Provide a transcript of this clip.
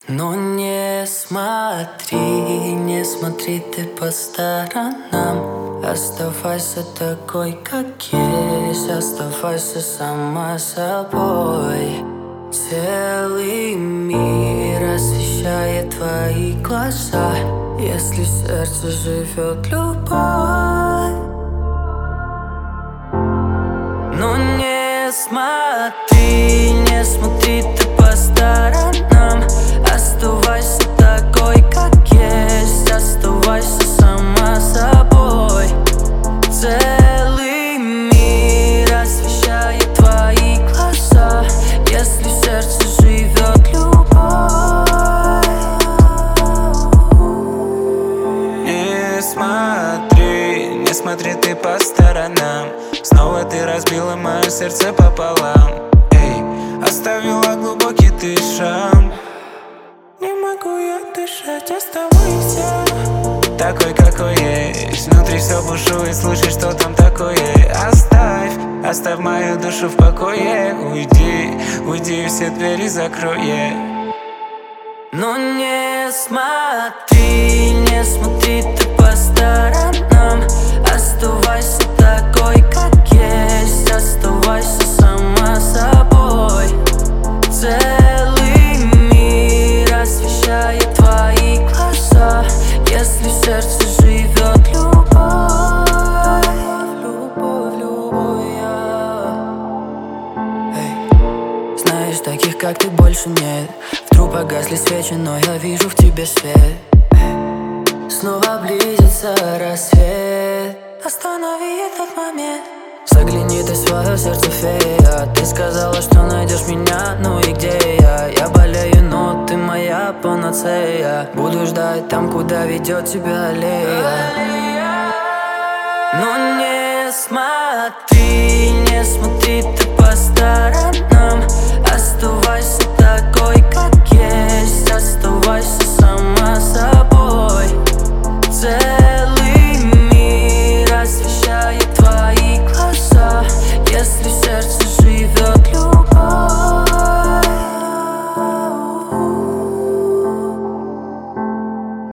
Но не смотри, не смотри ты по сторонам. Оставайся такой, как есть, оставайся сама собой. Целый мир освещает твои глаза, если в сердце живет любовь. Но не смотри, не смотри ты по сторонам. Оставайся такой, как есть, оставайся сама собой. Целый мир освещает твои глаза, если в сердце живет любовь. Не смотри, не смотри ты по сторонам. Снова ты разбила мое сердце пополам. Эй, оставила глубокий ты шрам. Не могу я дышать, оставайся такой, какой есть. Внутри все бушует, слушай, что там такое. Оставь мою душу в покое. Уйди, все двери закрой. Но не смотри, не смотри ты по сторонам. Оставайся такой, как есть, оставайся сама собой. Целый мир освещает твои глаза, если в сердце живет любовь. Любовь, Эй. Знаешь, таких как ты больше нет. Вдруг погасли свечи, но я вижу в тебе свет. Снова близится рассвет. Останови этот момент. Загляни ты в свое сердце, фея. Ты сказала, что найдешь меня, ну и где я? Я болею, но ты моя панацея. Буду ждать там, куда ведет тебя аллея. Но не смотри, не смотри ты по сторонам. Оставайся такой, как есть, оставайся